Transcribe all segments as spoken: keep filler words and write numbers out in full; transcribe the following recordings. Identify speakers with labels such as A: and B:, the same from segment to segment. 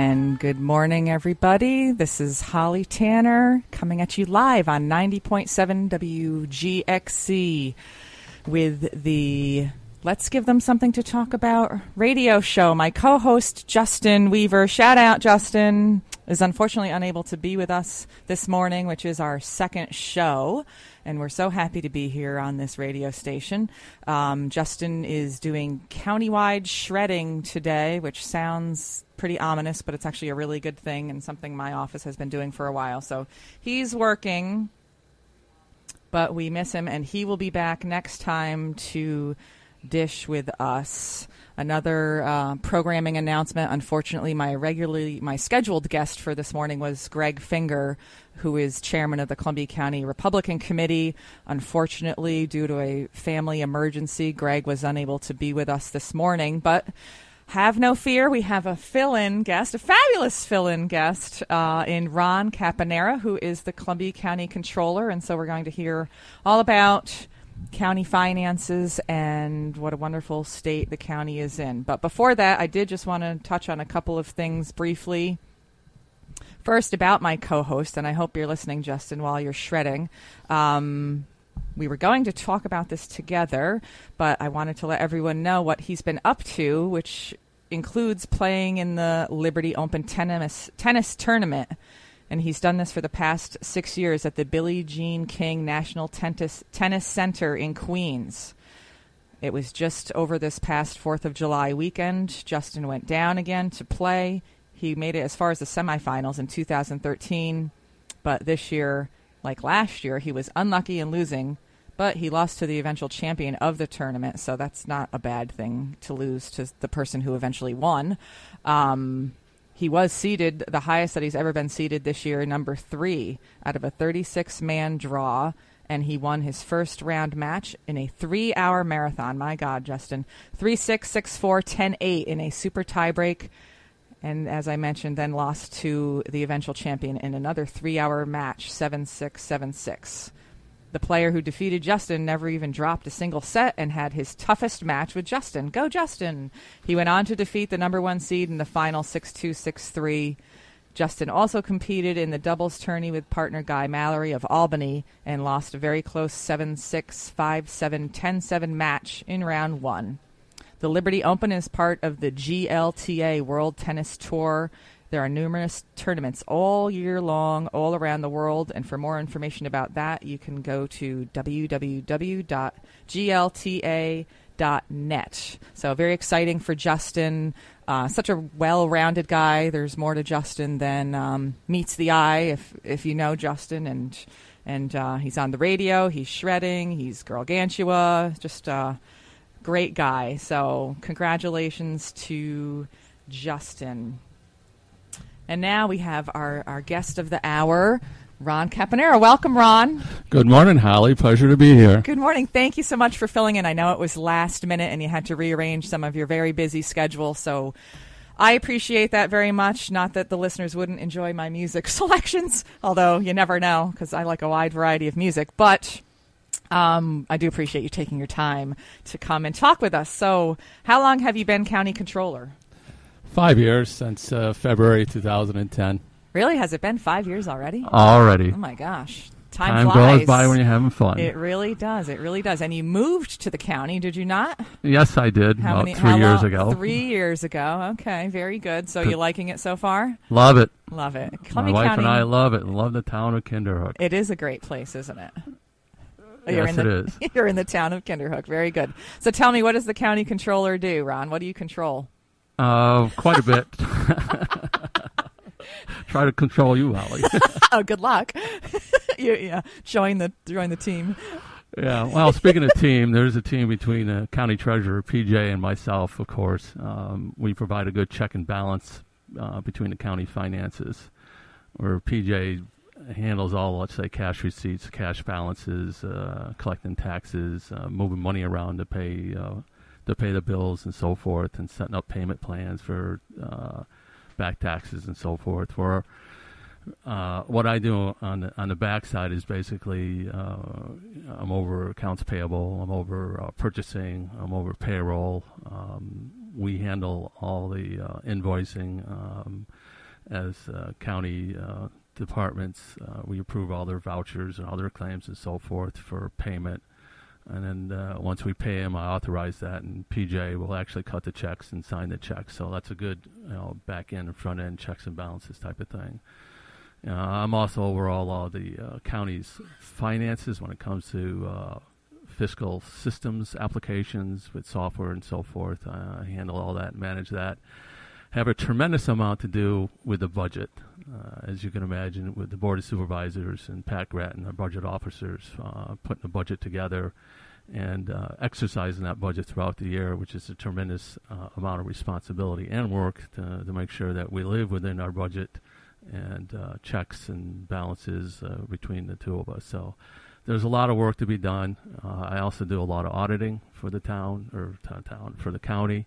A: And good morning, everybody. This is Holly Tanner coming at you live on ninety point seven W G X C with the Let's Give Them Something to Talk About radio show. My co-host, Justin Weaver, shout out, Justin, is unfortunately unable to be with us this morning, which is our second show. And we're so happy to be here on this radio station. Um, Justin is doing countywide shredding today, which sounds pretty ominous, but it's actually a really good thing and something my office has been doing for a while. So he's working, but we miss him, and he will be back next time to dish with us. Another uh, programming announcement. Unfortunately, my regularly my scheduled guest for this morning was Greg Finger, who is chairman of the Columbia County Republican Committee. Unfortunately, due to a family emergency, Greg was unable to be with us this morning. But have no fear, we have a fill-in guest, a fabulous fill-in guest uh, in Ron Caponera, who is the Columbia County Controller. And so we're going to hear all about county finances and what a wonderful state the county is in. But before that, I did just want to touch on a couple of things briefly. First, about my co-host, and I hope you're listening, Justin, while you're shredding. Um, we were going to talk about this together, but I wanted to let everyone know what he's been up to, which includes playing in the Liberty Open tennis, tennis tournament. And he's done this for the past six years at the Billie Jean King National Tennis, Tennis Center in Queens. It was just over this past fourth of July weekend. Justin went down again to play. He made it as far as the semifinals in two thousand thirteen. But this year, like last year, he was unlucky in losing. But he lost to the eventual champion of the tournament, so that's not a bad thing to lose to the person who eventually won. Um... He was seeded, the highest that he's ever been seeded this year, number three out of a thirty-six man draw, and he won his first round match in a three-hour marathon. My God, Justin. three six, six four, ten eight in a super tiebreak, and as I mentioned, then lost to the eventual champion in another three-hour match, seven six, seven six. The player who defeated Justin never even dropped a single set and had his toughest match with Justin. Go, Justin! He went on to defeat the number one seed in the final six two, six three. Justin also competed in the doubles tourney with partner Guy Mallory of Albany and lost a very close seven six, five seven, ten seven match in round one. The Liberty Open is part of the G L T A World Tennis Tour. There are numerous tournaments all year long, all around the world. And for more information about that, you can go to w w w dot g l t a dot net. So very exciting for Justin. Uh, such a well-rounded guy. There's more to Justin than um, meets the eye, if if you know Justin. And and uh, he's on the radio. He's shredding. He's Gargantua. Just a great guy. So congratulations to Justin. And now we have our, our guest of the hour, Ron Caponera. Welcome, Ron.
B: Good morning, Holly. Pleasure to be here.
A: Good morning. Thank you so much for filling in. I know it was last minute and you had to rearrange some of your very busy schedule, so I appreciate that very much. Not that the listeners wouldn't enjoy my music selections, although you never know because I like a wide variety of music. But um, I do appreciate you taking your time to come and talk with us. So how long have you been county controller?
B: Five years since uh, February two thousand ten.
A: Really? Has it been five years already?
B: Already.
A: Oh, my gosh. Time,
B: Time
A: flies.
B: goes by when you're having fun.
A: It really does. It really does. And you moved to the county, did you not?
B: Yes, I did.
A: How
B: about
A: many,
B: three
A: how
B: years
A: long?
B: ago.
A: Three years ago. Okay, very good. So you liking it so far?
B: Love it.
A: Love it.
B: Columbia My wife County, and I love it. Love the town of Kinderhook.
A: It is a great place, isn't it?
B: Yes,
A: you're in the,
B: it is.
A: You're in the town of Kinderhook. Very good. So tell me, what does the county controller do, Ron? What do you control?
B: Uh, quite a bit. Try to control you, Holly.
A: Oh, good luck. you, yeah, join the join the team.
B: Yeah. Well, speaking of team, there's a team between the county treasurer, P J, and myself, of course. Um, we provide a good check and balance uh, between the county finances, where P J handles all, let's say, cash receipts, cash balances, uh, collecting taxes, uh, moving money around to pay uh, to pay the bills and so forth, and setting up payment plans for uh, back taxes and so forth. For uh, what I do on the, on the back side is basically uh, I'm over accounts payable, I'm over uh, purchasing, I'm over payroll. Um, we handle all the uh, invoicing. Um, as uh, county uh, departments, uh, we approve all their vouchers and all their claims and so forth for payment. And then uh, once we pay them, I authorize that, and P J will actually cut the checks and sign the checks. So that's a good, you know, back end and front end checks and balances type of thing. Uh, I'm also overall all the uh, county's finances when it comes to uh, fiscal systems applications with software and so forth. Uh, I handle all that, manage that. Have a tremendous amount to do with the budget, uh, as you can imagine, with the Board of Supervisors and Pat Grattan, our budget officers, uh, putting the budget together and uh, exercising that budget throughout the year, which is a tremendous uh, amount of responsibility and work to, to make sure that we live within our budget and uh, checks and balances uh, between the two of us. So there's a lot of work to be done. Uh, I also do a lot of auditing for the town, or t- town for the county.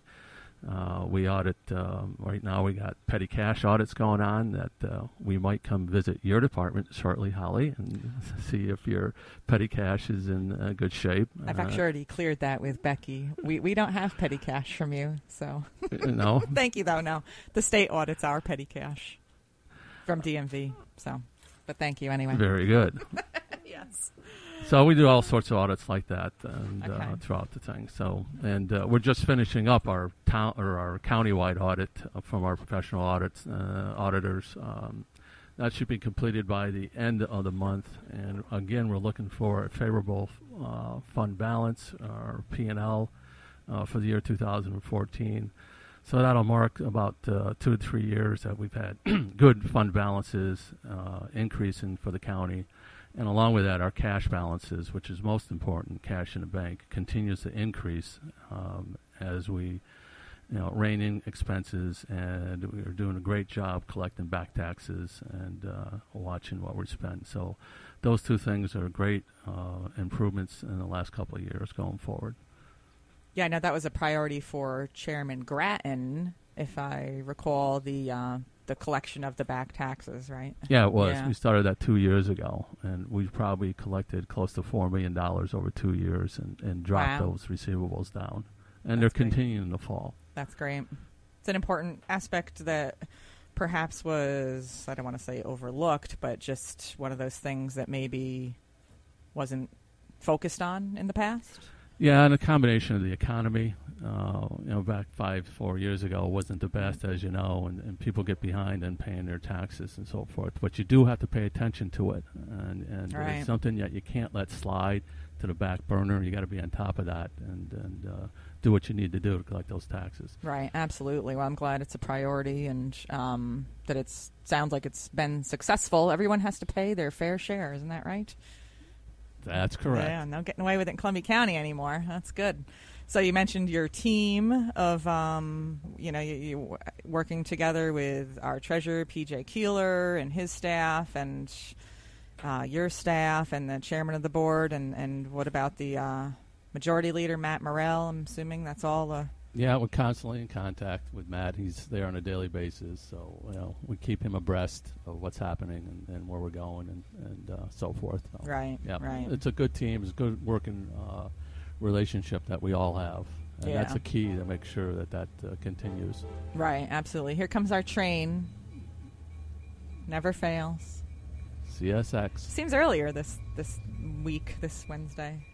B: Uh, we audit, um, right now we got petty cash audits going on that uh, we might come visit your department shortly, Holly, and see if your petty cash is in uh, good shape.
A: I've
B: uh,
A: actually already cleared that with Becky. We we don't have petty cash from you, so.
B: No?
A: Thank you, though, no. The state audits our petty cash from D M V, so. But thank you anyway.
B: Very good.
A: Yes.
B: So we do all sorts of audits like that and,
A: Okay.
B: uh, throughout the thing. So, and uh, we're just finishing up our town or our countywide audit uh, from our professional audits uh, auditors. Um, that should be completed by the end of the month. And again, we're looking for a favorable uh, fund balance, or P and L, uh, for the year two thousand fourteen. So that'll mark about uh, two to three years that we've had good fund balances uh, increasing for the county. And along with that, our cash balances, which is most important, cash in the bank, continues to increase um, as we, you know, rein in expenses, and we are doing a great job collecting back taxes and uh, watching what we spend. So those two things are great uh, improvements in the last couple of years going forward.
A: Yeah, I know that was a priority for Chairman Grattan, if I recall, the uh, the collection of the back taxes, right?
B: Yeah, it was.
A: Yeah.
B: We started that two years ago, and we've probably collected close to four million dollars over two years and, and dropped
A: Wow.
B: those receivables down. And
A: That's
B: they're
A: great.
B: continuing to fall.
A: That's great. It's an important aspect that perhaps was, I don't want to say overlooked, but just one of those things that maybe wasn't focused on in the past.
B: Yeah, and a combination of the economy, uh, you know, back five, four years ago wasn't the best, as you know, and, and people get behind in paying their taxes and so forth. But you do have to pay attention to it, and, and
A: Right.
B: it's something that you can't let slide to the back burner. You got to be on top of that and, and uh, do what you need to do to collect those taxes.
A: Right, absolutely. Well, I'm glad it's a priority and um, that it sounds like it's been successful. Everyone has to pay their fair share, isn't that right?
B: That's correct.
A: Yeah, no getting away with it in Columbia County anymore. That's good. So you mentioned your team of, um, you know, you, you working together with our treasurer, P J Keeler, and his staff, and uh, your staff, and the chairman of the board, and, and what about the uh, majority leader, Matt Morrell? I'm assuming that's all. Uh,
B: Yeah, we're constantly in contact with Matt. He's there on a daily basis, so you know we keep him abreast of what's happening and, and where we're going and, and uh, so forth. So,
A: right,
B: yeah,
A: right.
B: it's a good team. It's a good working uh, relationship that we all have, and
A: Yeah.
B: that's a key to make sure that that uh, continues.
A: Right, absolutely. Here comes our train. Never fails.
B: C S X.
A: Seems earlier this this week, this Wednesday.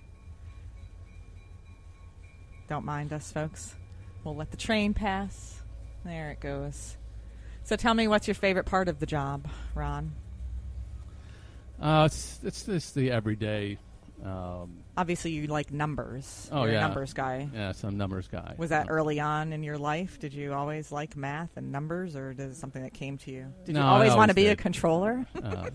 A: Don't mind us, folks. We'll let the train pass. There it goes. So tell me, what's your favorite part of the job, Ron?
B: Uh, it's it's just the everyday. Um,
A: Obviously, you like numbers.
B: Oh,
A: You're
B: yeah.
A: a numbers guy.
B: yeah, some numbers guy.
A: Was that
B: Uh,
A: early on in your life? Did you always like math and numbers, or is it something that came to you? Did
B: No,
A: you
B: I
A: always want to
B: always
A: be a
B: did.
A: controller?
B: Uh,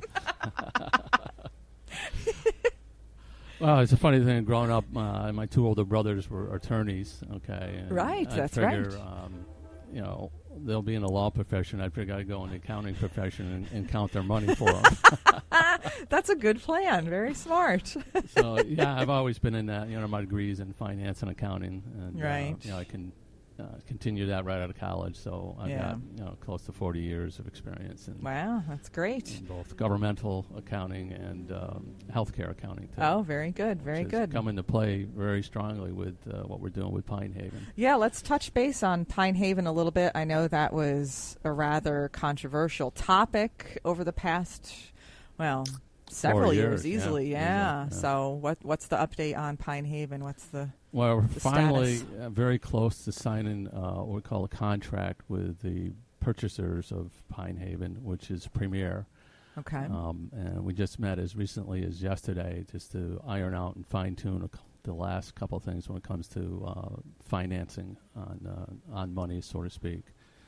B: well, it's a funny thing. Growing up, uh, my two older brothers were attorneys. Okay, and
A: Right,
B: I
A: that's
B: figure,
A: right.
B: Um, you know, they'll be in the law profession. I figure I'd go in the accounting profession and, and count their money for them.
A: That's a good plan. Very smart.
B: So yeah, I've always been in that. You know, my degrees in finance and accounting, and
A: Right.
B: uh, you know, I can uh, continued that right out of college. So I've
A: Yeah.
B: got you know close to forty years of experience in,
A: Wow, that's great.
B: in both governmental accounting and um, healthcare accounting. Too,
A: Oh, very good, very
B: which has
A: good.
B: come into play very strongly with uh, what we're doing with Pine Haven.
A: Yeah, let's touch base on Pine Haven a little bit. I know that was a rather controversial topic over the past, well, several
B: Four
A: years,
B: years,
A: easily.
B: yeah,
A: Yeah.
B: easily, yeah.
A: So, what what's the update on Pine Haven? What's the
B: Well, we're
A: the
B: finally
A: status?
B: uh, very close to signing uh, what we call a contract with the purchasers of Pine Haven, which is Premier.
A: okay?
B: Um, and we just met as recently as yesterday just to iron out and fine-tune a, c- the last couple of things when it comes to uh, financing on uh, on money, so to speak.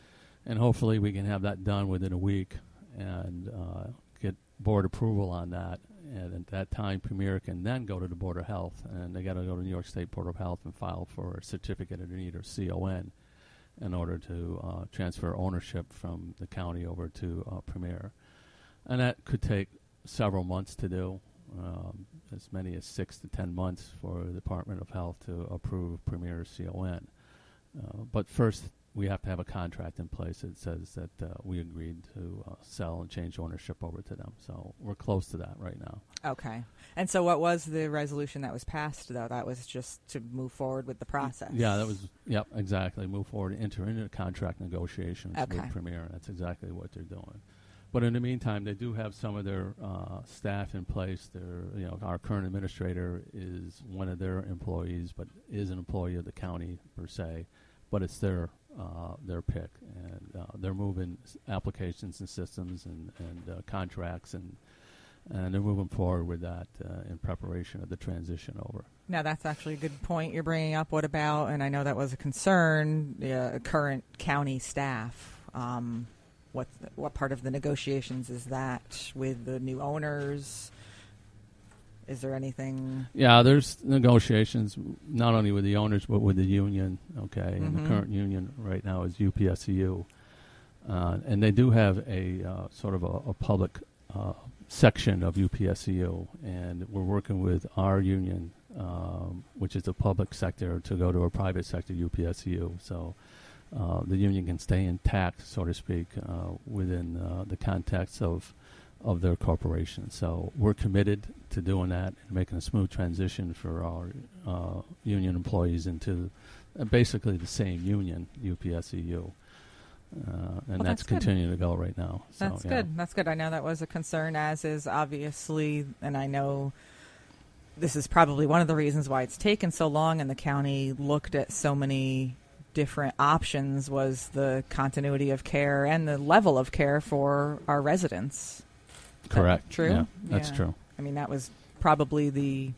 B: And hopefully we can have that done within a week and uh, get board approval on that. And at that time, Premier can then go to the Board of Health, and they got to go to the New York State Board of Health and file for a certificate of need, or C O N, in order to uh, transfer ownership from the county over to uh, Premier. And that could take several months to do, um, as many as six to ten months for the Department of Health to approve Premier's C O N. Uh, but first, we have to have a contract in place that says that uh, we agreed to uh, sell and change ownership over to them. So we're close to that right now.
A: Okay. And so, what was the resolution that was passed? Though that was just to move forward with the process.
B: Yeah, that was, yep, exactly. Move forward, enter into contract negotiations
A: Okay.
B: with Premier. That's exactly what they're doing. But in the meantime, they do have some of their uh, staff in place. Their, you know, our current administrator is one of their employees, but is an employee of the county per se. But it's their uh, their pick, and uh, they're moving s- applications and systems and and uh, contracts, and and they're moving forward with that uh, in preparation of the transition over.
A: Now, that's actually a good point you're bringing up. What about, and I know that was a concern, uh, current county staff. Um, what what part of the negotiations is that with the new owners? Is there anything?
B: Yeah, there's negotiations not only with the owners but with the union. Okay, and
A: Mhm.
B: the current union right now is U P S C U, uh, and they do have a uh, sort of a, a public uh, section of U P S C U, and we're working with our union, um, which is the public sector, to go to a private sector U P S C U. So uh, the union can stay intact, so to speak, uh, within uh, the context of of their corporation. So we're committed to doing that and making a smooth transition for our uh, union employees into uh, basically the same union, U P S C U. Uh, and
A: Well,
B: that's,
A: that's good.
B: continuing to go right now. So,
A: That's
B: yeah.
A: good. That's good. I know that was a concern, as is obviously, and I know this is probably one of the reasons why it's taken so long and the county looked at so many different options, was the continuity of care and the level of care for our residents. Is that
B: Correct.
A: true?
B: Yeah, that's
A: Yeah.
B: true.
A: I mean, that was probably the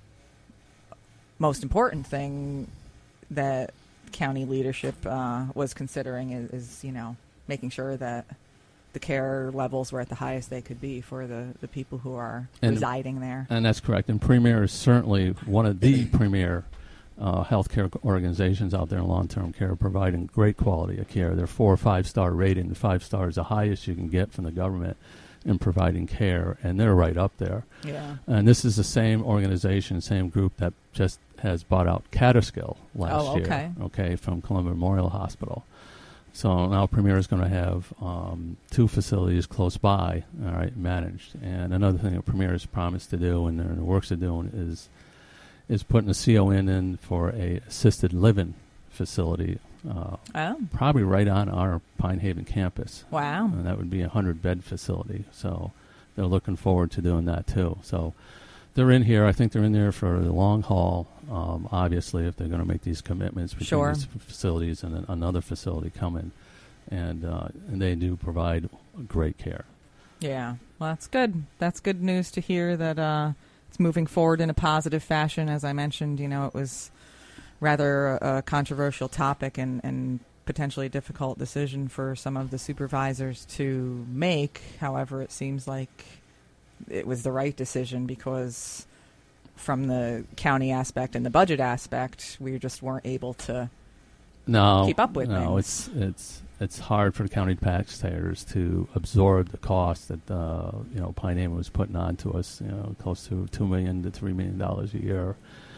A: most important thing that county leadership uh, was considering is, is, you know, making sure that the care levels were at the highest they could be for the, the people who are
B: And-
A: residing there.
B: And that's correct. And Premier is certainly one of the premier uh, healthcare organizations out there in long-term care, providing great quality of care. They're four or five-star rating. The five star is the highest you can get from the government in providing care, and they're right up there.
A: Yeah.
B: And this is the same organization, same group that just has bought out Catskill last
A: Oh, okay.
B: year, okay, from Columbia Memorial Hospital. So now Premier is going to have um, two facilities close by, all right, managed. And another thing that Premier has promised to do, and they're in the works of doing, is is putting a C O N in for a assisted living facility, uh,
A: Oh,
B: probably right on our Pine Haven campus.
A: wow.
B: And that would be a hundred-bed facility. So they're looking forward to doing that, too. So they're in here. I think they're in there for the long haul, um, obviously, if they're going to make these commitments between
A: Sure.
B: these f- facilities and then another facility coming. And, uh, and they do provide great care.
A: Yeah. Well, that's good. That's good news to hear that uh, it's moving forward in a positive fashion. As I mentioned, you know, it was rather a, a controversial topic and, and potentially a difficult decision for some of the supervisors to make. However, it seems like it was the right decision because from the county aspect and the budget aspect, we just weren't able to
B: No,
A: keep up with
B: no,
A: things.
B: it's it's it's hard for the county taxpayers to absorb the cost that uh, you know Pine Haven was putting on to us. You know, close to two million to three million dollars a year,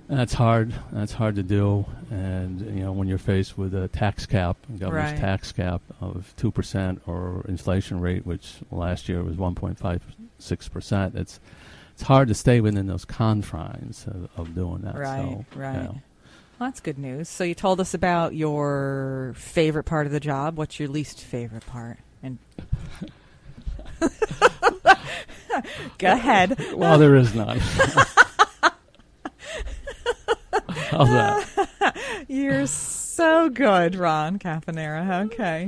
B: That's hard. That's hard to do. And, you know, when you're faced with a tax cap, a governor's
A: Right.
B: tax cap of two percent or inflation rate, which last year was one point five six percent, it's it's hard to stay within those confines of, of doing that.
A: Right,
B: so,
A: right.
B: you know.
A: Well, that's good news. So you told us about your favorite part of the job. What's your least favorite part? And go ahead.
B: Well, there is none. How's that?
A: You're so good, Ron Caponera. Okay.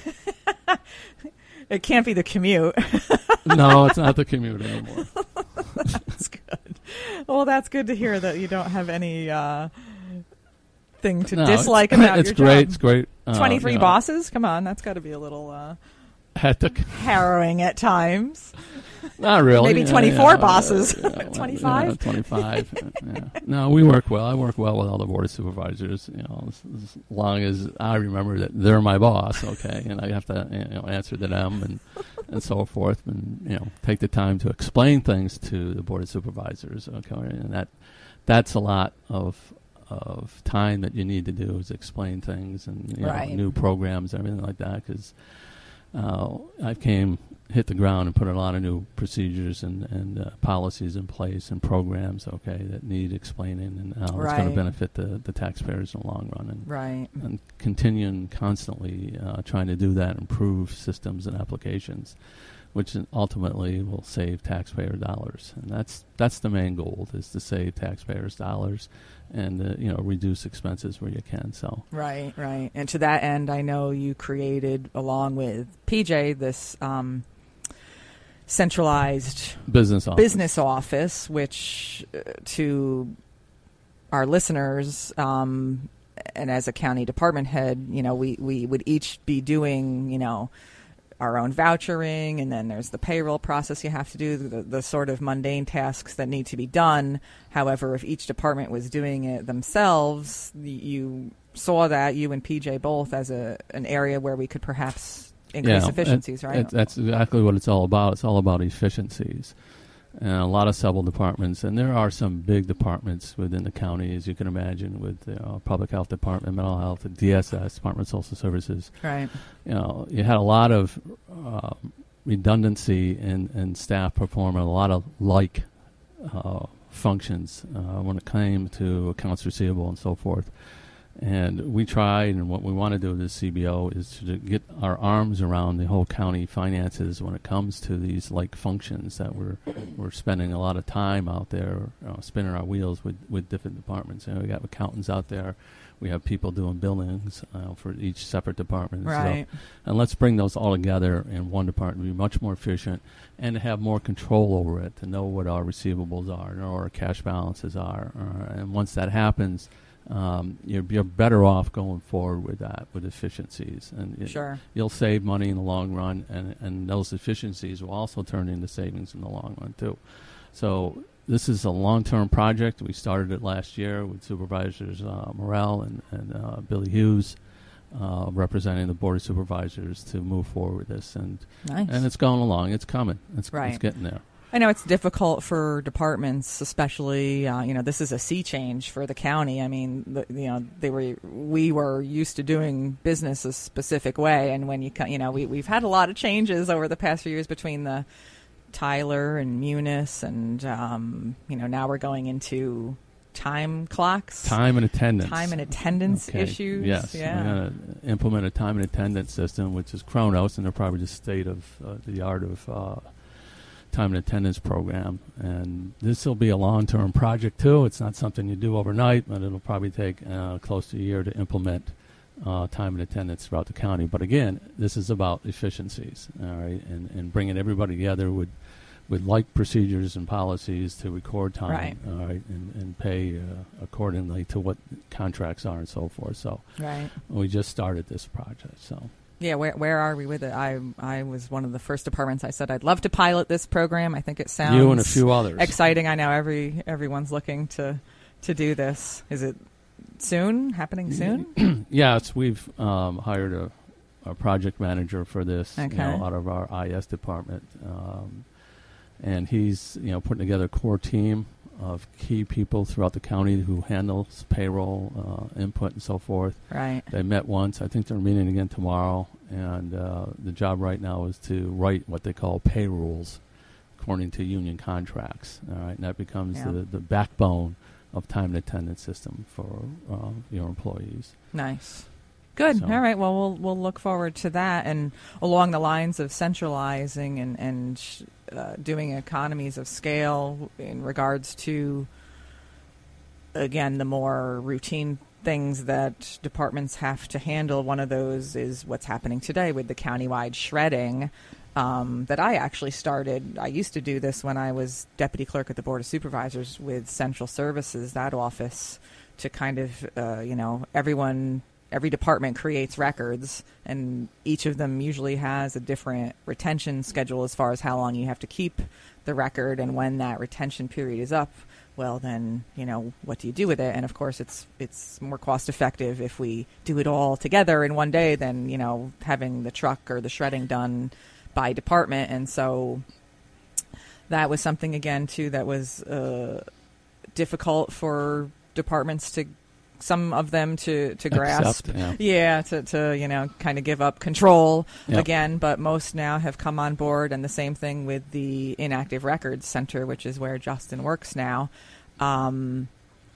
A: It can't be the commute.
B: No, it's not the commute anymore.
A: That's good. Well, that's good to hear that you don't have any uh, thing to
B: No,
A: dislike
B: it's,
A: about
B: it's
A: your
B: great.
A: job.
B: It's great. Uh,
A: twenty-three
B: you know,
A: bosses? Come on, that's got to be a little uh,
B: hectic.
A: harrowing at times.
B: Not really.
A: Maybe
B: Yeah,
A: twenty-four
B: yeah,
A: bosses.
B: yeah, well,
A: twenty-five?
B: yeah, twenty-five. yeah. No, we work well. I work well with all the board of supervisors. You know, as, as long as I remember that they're my boss, okay, and I have to you know answer to them and and so forth, and you know take the time to explain things to the board of supervisors, okay, and that that's a lot of of time that you need to do is explain things and you
A: Right.
B: know, new programs, everything like that, because. Uh, I came, hit the ground, and put a lot of new procedures and, and uh, policies in place and programs, okay, that need explaining and how it's going
A: Right.
B: to benefit the, the taxpayers in the long run. And,
A: Right.
B: and continuing constantly uh, trying to do that, improve systems and applications, which ultimately will save taxpayer dollars. And that's that's the main goal, is to save taxpayers dollars and uh, you know reduce expenses where you can. So
A: Right, right. And to that end, I know you created, along with P J, this um, centralized
B: business office.
A: business office, which uh, to our listeners, um, and as a county department head, you know, we, we would each be doing, you know, our own vouchering, and then there's the payroll process you have to do, the, the sort of mundane tasks that need to be done. However, if each department was doing it themselves, y- you saw that, you and P J both, as a an area where we could perhaps increase
B: Yeah,
A: efficiencies,
B: it-
A: right?
B: it- that's exactly what it's all about. It's all about efficiencies. And a lot of civil departments, and there are some big departments within the county, as you can imagine, with the uh, public health department, mental health, the D S S, Department of Social Services.
A: Right.
B: You know, you had a lot of uh, redundancy in, in staff performing a lot of like uh, functions uh, when it came to accounts receivable and so forth. And we tried, and what we want to do with this C B O is to get our arms around the whole county finances when it comes to these like functions that we're we're spending a lot of time out there uh, spinning our wheels with, with different departments. You know, we got accountants out there, we have people doing billings uh, for each separate department.
A: Right.
B: So, and let's bring those all together in one department, be much more efficient, and to have more control over it, to know what our receivables are, know what our cash balances are, uh, and once that happens. Um, you're, you're better off going forward with that, with efficiencies, and it,
A: Sure.
B: you'll save money in the long run, and, and those efficiencies will also turn into savings in the long run too. So this is a long-term project. We started it last year with Supervisors uh, Morrell and, and uh, Billy Hughes uh, representing the Board of Supervisors to move forward with this, and
A: Nice.
B: and it's going along. It's coming. It's,
A: Right.
B: it's getting there.
A: I know it's difficult for departments, especially, uh, you know, this is a sea change for the county. I mean, the, you know, they were, we were used to doing business a specific way. And when you, co- you know, we, we've had a lot of changes over the past few years between the Tyler and Munis, and, um, you know, now we're going into time clocks.
B: Time and attendance.
A: Time and attendance
B: Okay.
A: issues.
B: Yes,
A: Yeah.
B: we're going to implement a time and attendance system, which is Kronos, and they're probably the state of uh, the art of uh, time and attendance program. And this will be a long-term project too. It's not something you do overnight, but it'll probably take uh, close to a year to implement uh, time and attendance throughout the county. But again, this is about efficiencies, all right, and, and bringing everybody together with with like procedures and policies to record time,
A: Right.
B: all right, and, and pay uh, accordingly to what contracts are and so forth. So
A: Right.
B: we just started this project. So
A: Yeah, where where are we with it? I I was one of the first departments. I said I'd love to pilot this program. I think it sounds
B: you and a few others.
A: exciting. I know every everyone's looking to to do this. Is it soon? Happening soon?
B: Yes, we've um, hired a, a project manager for this,
A: Okay.
B: you know, out of our I S department, um, and he's you know putting together a core team of key people throughout the county who handles payroll, uh, input, and so forth.
A: Right.
B: They met once. I think they're meeting again tomorrow. And uh, the job right now is to write what they call pay rules according to union contracts. All right, and that becomes
A: Yeah.
B: the, the backbone of time and attendance system for uh, your employees.
A: Nice. Good.
B: So.
A: All right. Well, we'll we'll look forward to that, and along the lines of centralizing and and uh, doing economies of scale in regards to, again, the more routine things that departments have to handle. One of those is what's happening today with the countywide shredding. Um, that I actually started. I used to do this when I was deputy clerk at the Board of Supervisors with Central Services, that office, to kind of, uh, you know, everyone, every department creates records, and each of them usually has a different retention schedule as far as how long you have to keep the record, and when that retention period is up, well, then, you know, what do you do with it? And, of course, it's it's more cost-effective if we do it all together in one day than, you know, having the truck or the shredding done by department. And so that was something, again, too, that was uh, difficult for departments to, some of them to, to grasp.
B: Accept, yeah.
A: yeah, to, to, you know, kind of give up control
B: Yep.
A: again. But most now have come on board, and the same thing with the Inactive Records Center, which is where Justin works now. Um,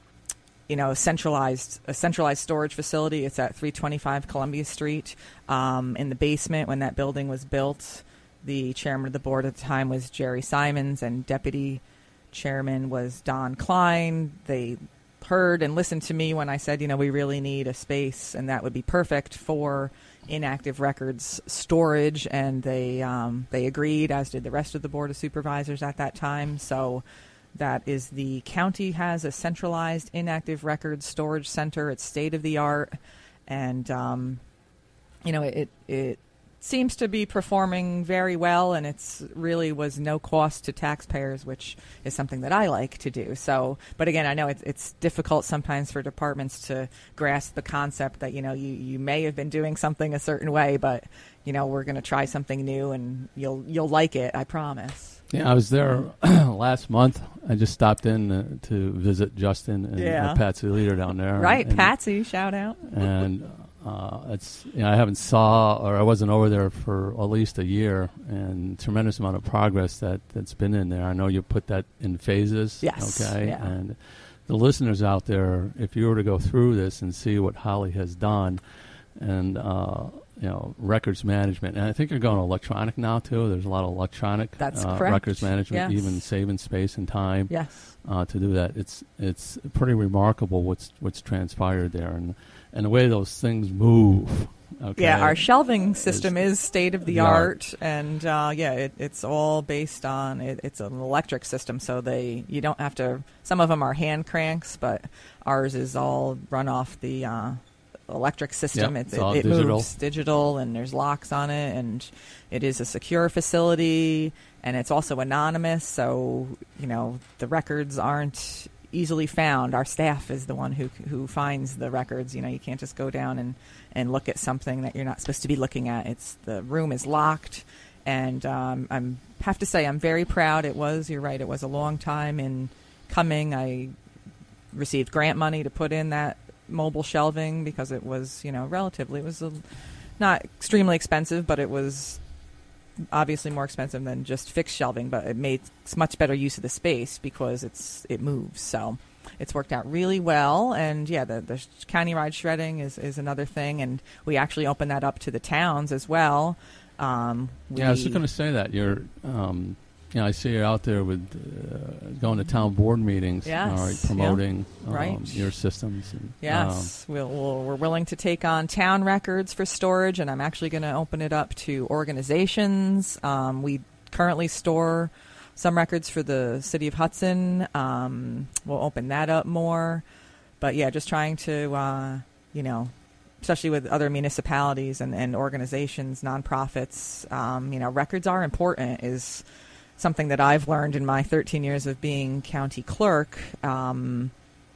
A: you know, centralized a centralized storage facility. It's at three twenty-five Columbia Street. Um, in the basement, when that building was built, the chairman of the board at the time was Jerry Simons, and deputy chairman was Don Klein. They heard and listened to me when I said, you know, we really need a space, and that would be perfect for inactive records storage. And they um, they agreed, as did the rest of the Board of Supervisors at that time. So that is, the county has a centralized inactive records storage center. It's state of the art, and um, you know, it it seems to be performing very well, and it's really was no cost to taxpayers, which is something that I like to do. So, but again, I know it's it's difficult sometimes for departments to grasp the concept that, you know, you, you may have been doing something a certain way, but, you know, we're going to try something new, and you'll you'll like it, I promise.
B: Yeah, I was there last month. I just stopped in uh, to visit Justin and
A: Yeah.
B: uh, Patsy Leader down there.
A: Right,
B: and,
A: Patsy, shout out.
B: And uh, it's you know I haven't saw or I wasn't over there for at least a year, and tremendous amount of progress that that's been in there. I know you put that in phases.
A: Yes.
B: Okay.
A: Yeah.
B: And the listeners out there, if you were to go through this and see what Holly has done, and uh, you know, records management, and I think you're going electronic now too. There's a lot of electronic
A: That's
B: uh,
A: correct.
B: records management,
A: Yes.
B: even saving space and time.
A: Yes.
B: Uh, to do that, it's it's pretty remarkable what's what's transpired there, and and the way those things move. Okay.
A: Yeah, our shelving system
B: Is
A: is state of the
B: the
A: art, and uh, yeah, it, it's all based on it, it's an electric system, so they you don't have to. Some of them are hand cranks, but ours is all run off the uh, electric system.
B: Yep,
A: It's,
B: it's all
A: it, it
B: digital.
A: moves digital, and there's locks on it, and it is a secure facility, and it's also anonymous. So you know the records aren't easily found. Our staff is the one who who finds the records. You know, you can't just go down and, and look at something that you're not supposed to be looking at. It's the room is locked, and um, I'm have to say I'm very proud. It was, you're right, it was a long time in coming. I received grant money to put in that mobile shelving because it was, you know, relatively, it was a, not extremely expensive, but it was obviously more expensive than just fixed shelving, but it made much better use of the space because it's it moves. So it's worked out really well. And yeah, the, the countywide shredding is, is another thing, and we actually open that up to the towns as well. Um,
B: yeah, I was just
A: we-
B: going to say that you're. Um, you know, I see you out there with uh, going to town board meetings.
A: Yes,
B: All right,
A: yeah.
B: promoting um,
A: Right.
B: your systems. And,
A: Yes, we'll, we'll, we're willing to take on town records for storage, and I'm actually going to open it up to organizations. Um, we currently store some records for the city of Hudson. Um, we'll open that up more. But, yeah, just trying to, uh, you know, especially with other municipalities and, and organizations, nonprofits, um, you know, records are important is something that I've learned in my thirteen years of being county clerk. Um,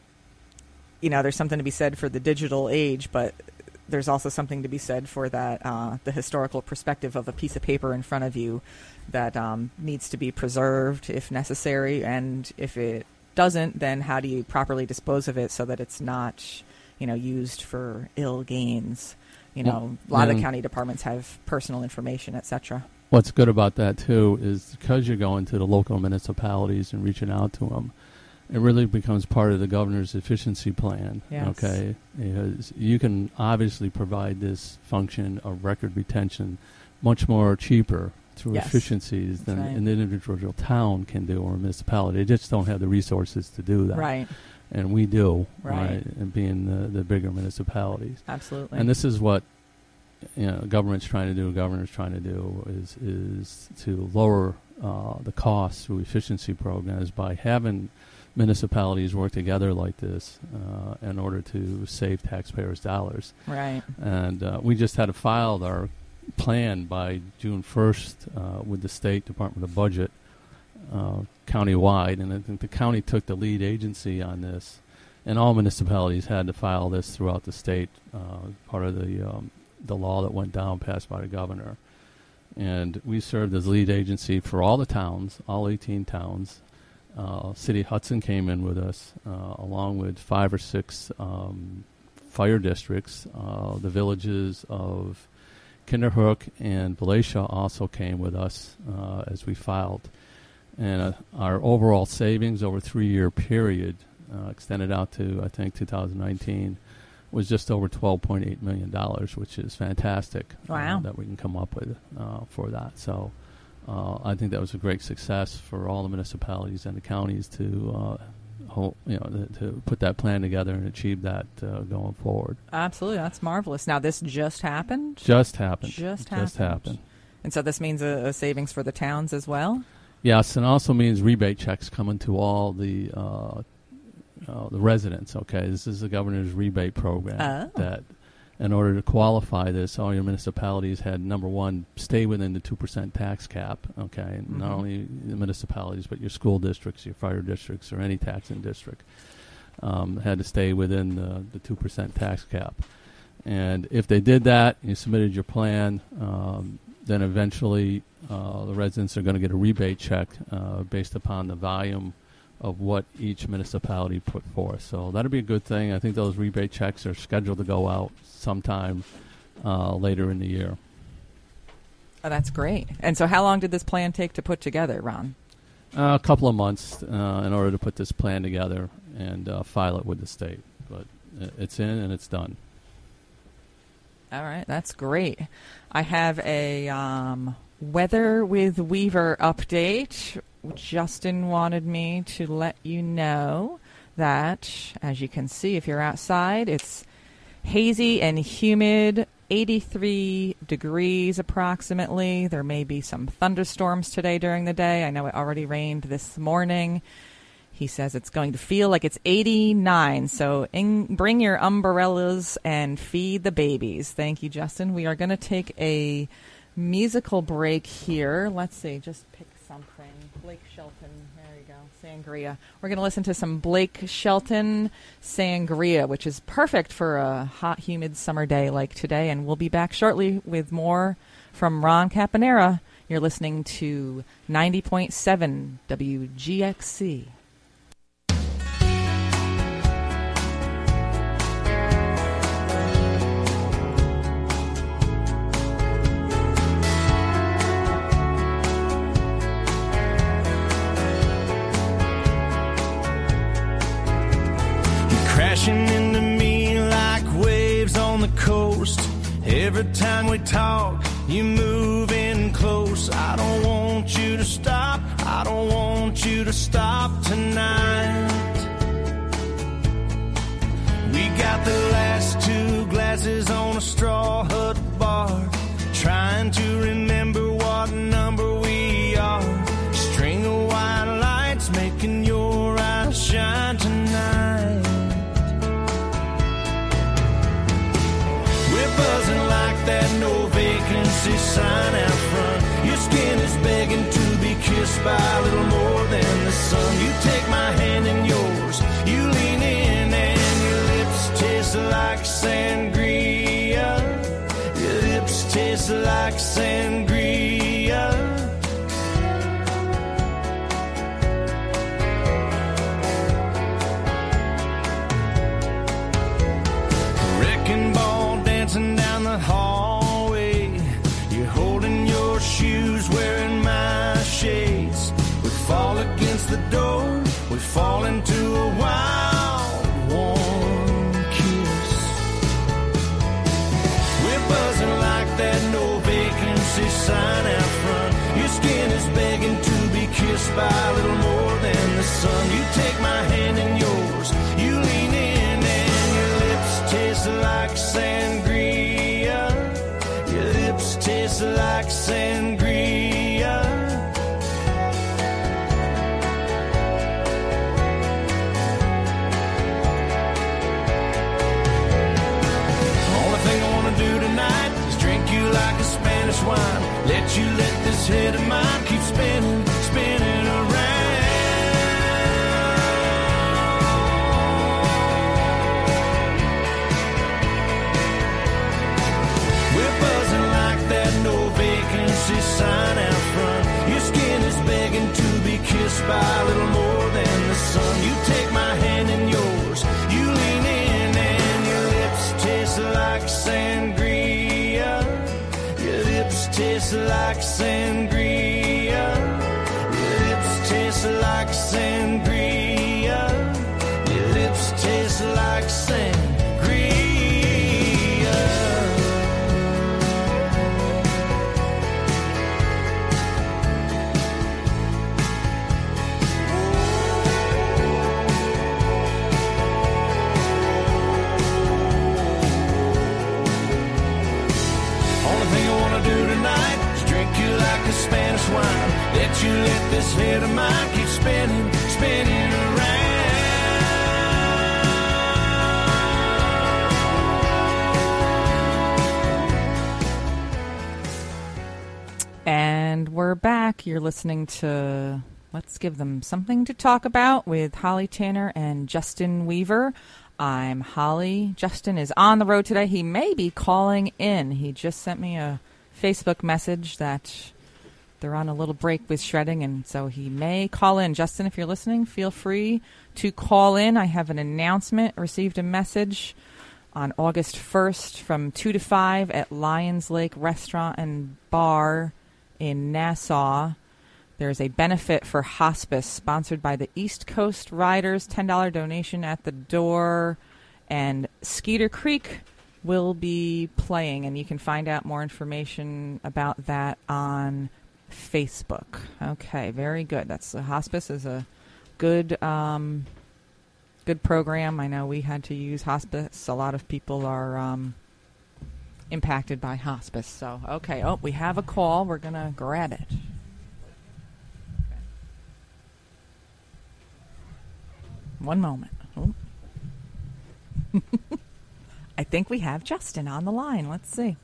A: you know, there's something to be said for the digital age, but there's also something to be said for that, uh, the historical perspective of a piece of paper in front of you that um, needs to be preserved if necessary. And if it doesn't, then how do you properly dispose of it so that it's not, you know, used for ill gains? You know, a lot of the county departments have personal information, et cetera.
B: What's good about that, too, is because you're going to the local municipalities and reaching out to them, it really becomes part of the governor's efficiency plan,
A: yes.
B: okay? Because you can obviously provide this function of record retention much more cheaper through
A: yes.
B: efficiencies
A: That's
B: than
A: right.
B: an individual town can do or a municipality. They just don't have the resources to do that.
A: Right.
B: And we do,
A: right,
B: right and being the, the bigger municipalities.
A: Absolutely.
B: And this is what you know, government's trying to do, governor's trying to do, is is to lower uh, the costs through efficiency programs by having municipalities work together like this uh, in order to save taxpayers' dollars.
A: Right.
B: And uh, we just had to file our plan by June first uh, with the State Department of Budget uh, countywide, and I think the county took the lead agency on this, and all municipalities had to file this throughout the state, uh, part of the um, the law that went down passed by the governor. And we served as lead agency for all the towns, all eighteen towns. Uh, City of Hudson came in with us, uh, along with five or six um, fire districts. Uh, the villages of Kinderhook and Valatia also came with us uh, as we filed. And uh, our overall savings over a three-year period, uh, extended out to, I think, two thousand nineteen, was just over twelve point eight million dollars, which is fantastic.
A: Wow.
B: Uh, that we can come up with uh, for that. So uh, I think that was a great success for all the municipalities and the counties to, uh, ho- you know, th- to put that plan together and achieve that uh, going forward.
A: Absolutely. That's marvelous. Now, this just happened?
B: Just happened.
A: Just,
B: just
A: happened.
B: happened.
A: And so this means a, a savings for the towns as well?
B: Yes, and also means rebate checks coming to all the uh, uh, the residents. Okay, this is the governor's rebate program.
A: Oh.
B: That, in order to qualify this, all your municipalities had, number one, stay within the two percent tax cap. Okay,
A: Mm-hmm.
B: not only the municipalities, but your school districts, your fire districts, or any taxing district um, had to stay within the, the two percent tax cap. And if they did that, you submitted your plan, um, then eventually uh, the residents are going to get a rebate check uh, based upon the volume of what each municipality put forth. So that'll be a good thing. I think those rebate checks are scheduled to go out sometime uh, later in the year.
A: Oh, that's great. And so how long did this plan take to put together, Ron?
B: Uh, a couple of months uh, in order to put this plan together and uh, file it with the state. But it's in and it's done.
A: All right, that's great. I have a um, Weather with Weaver update. Justin wanted me to let you know that, as you can see, if you're outside, it's hazy and humid, eighty-three degrees approximately. There may be some thunderstorms today during the day. I know it already rained this morning. He says it's going to feel like it's eighty-nine, so in, bring your umbrellas and feed the babies. Thank you, Justin. We are going to take a musical break here. Let's see, just pick something. Blake Shelton, there you go, Sangria. We're going to listen to some Blake Shelton Sangria, which is perfect for a hot, humid summer day like today, and we'll be back shortly with more from Ron Caponera. You're listening to ninety point seven W G X C.
C: Crashing into me like waves on the coast. Every time we talk, you move in close. I don't want you to stop. I don't want you to stop tonight. We got the last two glasses on a straw hut bar, trying to remember what number we are. String of white lights making your eyes shine tonight. Buzzing like that no vacancy sign out front. Your skin is begging to be kissed by a little more than the sun. You take my hand in yours, you lean in, and your lips taste like sangria. Your lips taste like sangria. You're holding your shoes, wearing my shades. We fall against the door, we fall into a wild, warm kiss. We're buzzing like that no vacancy sign out front. Your skin is begging to be kissed by a little more than the sun. You take my hand in yours, you lean in, and your lips taste like sangria. Your lips taste like sangria. Only thing I wanna do tonight is drink you like a Spanish wine. Let you let this head of mine keep spinning, spinning around. We're buzzing like that no vacancy sign out front. Your skin is begging to be kissed by a little more than the sun. You take my hand in yours, you lean in, and your lips taste like sangria. Your lips taste like sangria. Your lips taste like sangria. Your lips taste like sangria. Only thing I wanna do tonight is drink you like a Spanish wine. Let you let this head of mine keep spinning, spinning around.
A: And we're back. You're listening to Let's Give Them Something to Talk About with Holly Tanner and Justin Weaver. I'm Holly. Justin is on the road today. He may be calling in. He just sent me a Facebook message that they're on a little break with shredding, and so he may call in. Justin, if you're listening, feel free to call in. I have an announcement. Received a message on August first from two to five at Lions Lake Restaurant and Bar in Nassau. There's a benefit for hospice sponsored by the East Coast Riders, ten dollars donation at the door, and Skeeter Creek will be playing, and you can find out more information about that on Facebook. Okay, very good. That's uh, hospice is a good um, good program. I know we had to use hospice. A lot of people are um, impacted by hospice. So, okay. Oh, we have a call. We're going to grab it. One moment. Oh. I think we have Justin on the line. Let's see.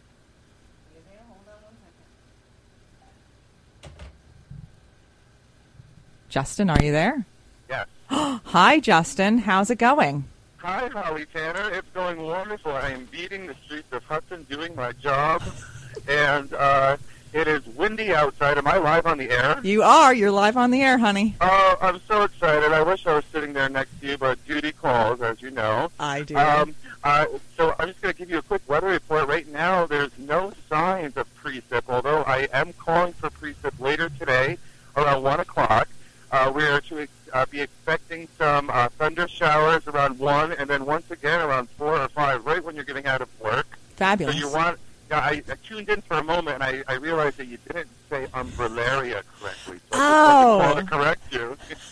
A: Justin, are you there?
D: Yes.
A: Hi, Justin. How's it going?
D: Hi, Holly Tanner. It's going wonderful. I am beating the streets of Hudson doing my job, and uh, it is windy outside. Am I live on the air?
A: You are. You're live on the air, honey.
D: Oh, I'm so excited. I wish I was sitting there next to you, but duty calls, as you know.
A: I do.
D: Um, uh, so I'm just going to give you a quick weather report. Right now, there's no signs of precip, although I am calling for precip later today around one o'clock. Uh, we are to uh, be expecting some uh, thunder showers around one, and then once again around four or five, right when you're getting out of work.
A: Fabulous.
D: So you want? Yeah, I, I tuned in for a moment, and I, I realized that you didn't say umbrella correctly. So
A: oh.
D: I just wanted to correct you.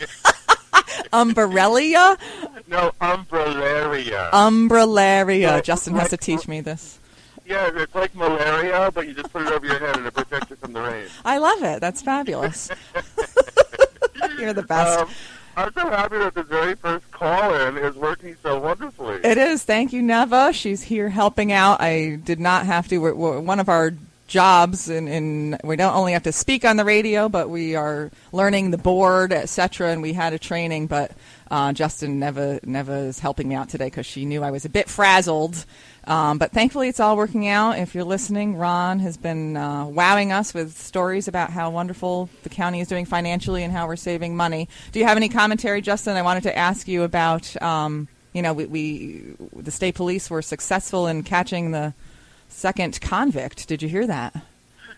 A: Umbrella?
D: No, umbrella.
A: Umbrella.
D: So,
A: Justin
D: like,
A: has to teach me this.
D: Yeah, it's like malaria, but you just put it over your head and it protects you from the rain.
A: I love it. That's fabulous. You're the best.
D: Um, I'm so happy that the very first call-in is working so wonderfully.
A: It is. Thank you, Neva. She's here helping out. I did not have to. We're, we're one of our jobs, and in, in, we don't only have to speak on the radio, but we are learning the board, et cetera, and we had a training, but uh, Justin Neva, Neva is helping me out today because she knew I was a bit frazzled. Um, but thankfully, it's all working out. If you're listening, Ron has been uh, wowing us with stories about how wonderful the county is doing financially and how we're saving money. Do you have any commentary, Justin? I wanted to ask you about, um, you know, we, we the state police were successful in catching the second convict. Did you hear that?